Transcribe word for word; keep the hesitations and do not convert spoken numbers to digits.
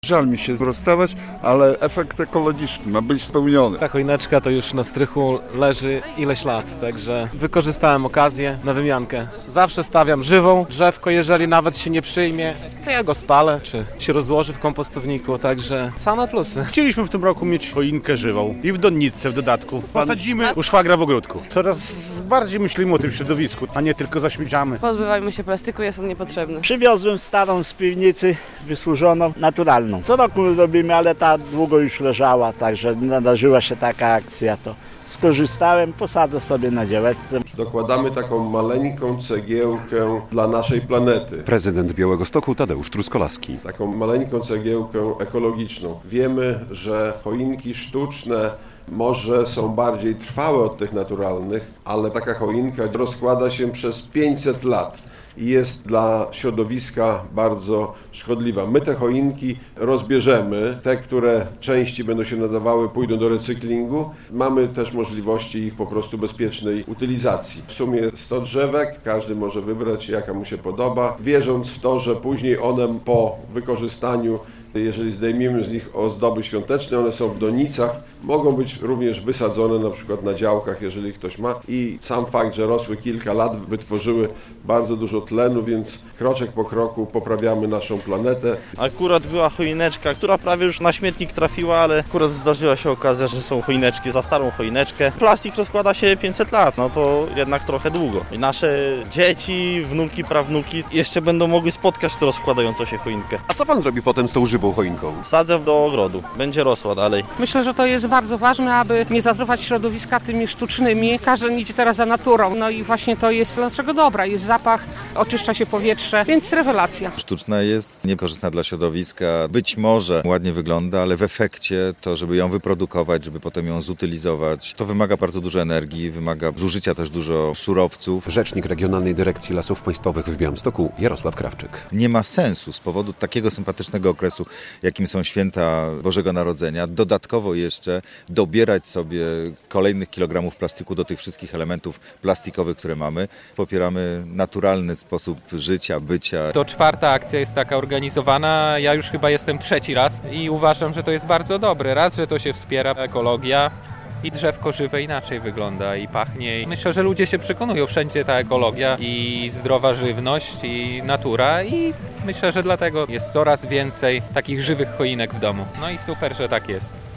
Żal mi się rozstawać, ale efekt ekologiczny ma być spełniony. Ta choineczka to już na strychu leży ileś lat, także wykorzystałem okazję na wymiankę. Zawsze stawiam żywą drzewko, jeżeli nawet się nie przyjmie, to ja go spalę, czy się rozłoży w kompostowniku, także same plusy. Chcieliśmy w tym roku mieć choinkę żywą i w donnicy w dodatku. Posadzimy u szwagra w ogródku. Coraz bardziej myślimy o tym środowisku, a nie tylko zaśmieciamy. Pozbywajmy się plastiku, jest on niepotrzebny. Przywiozłem starą z piwnicy, wysłużoną, naturalną. Co roku robimy, ale ta długo już leżała, także nadarzyła się taka akcja, to skorzystałem, posadzę sobie na działeczce. Dokładamy taką maleńką cegiełkę dla naszej planety. Prezydent Białegostoku Tadeusz Truskolaski. Taką maleńką cegiełkę ekologiczną. Wiemy, że choinki sztuczne może są bardziej trwałe od tych naturalnych, ale taka choinka rozkłada się przez pięćset lat i jest dla środowiska bardzo szkodliwa. My te choinki rozbierzemy, te, które części będą się nadawały, pójdą do recyklingu. Mamy też możliwości ich po prostu bezpiecznej utylizacji. W sumie sto drzewek, każdy może wybrać, jaka mu się podoba, wierząc w to, że później one po wykorzystaniu, jeżeli zdejmiemy z nich ozdoby świąteczne, one są w donicach, mogą być również wysadzone na przykład na działkach, jeżeli ktoś ma. I sam fakt, że rosły kilka lat, wytworzyły bardzo dużo tlenu, więc kroczek po kroku poprawiamy naszą planetę. Akurat była choineczka, która prawie już na śmietnik trafiła, ale akurat zdarzyła się okazja, że są choineczki za starą choineczkę. Plastik rozkłada się pięćset lat, no to jednak trochę długo. I nasze dzieci, wnuki, prawnuki jeszcze będą mogły spotkać tę rozkładającą się choinkę. A co pan zrobi potem z tą żywą choinką? Sadzę do ogrodu, będzie rosła dalej. Myślę, że to jest bardzo ważne, aby nie zatruwać środowiska tymi sztucznymi. Każdy idzie teraz za naturą, no i właśnie to jest naszego dobra. Jest zapach, oczyszcza się powietrze, więc rewelacja. Sztuczna jest niekorzystna dla środowiska. Być może ładnie wygląda, ale w efekcie to, żeby ją wyprodukować, żeby potem ją zutylizować, to wymaga bardzo dużo energii, wymaga zużycia też dużo surowców. Rzecznik Regionalnej Dyrekcji Lasów Państwowych w Białymstoku Jarosław Krawczyk. Nie ma sensu z powodu takiego sympatycznego okresu, jakim są święta Bożego Narodzenia, dodatkowo jeszcze dobierać sobie kolejnych kilogramów plastiku do tych wszystkich elementów plastikowych, które mamy. Popieramy naturalny sposób życia, bycia. To czwarta akcja jest taka organizowana, ja już chyba jestem trzeci raz i uważam, że to jest bardzo dobre. Raz, że to się wspiera ekologia i drzewko żywe inaczej wygląda i pachnie. Myślę, że ludzie się przekonują, wszędzie ta ekologia i zdrowa żywność i natura i myślę, że dlatego jest coraz więcej takich żywych choinek w domu. No i super, że tak jest.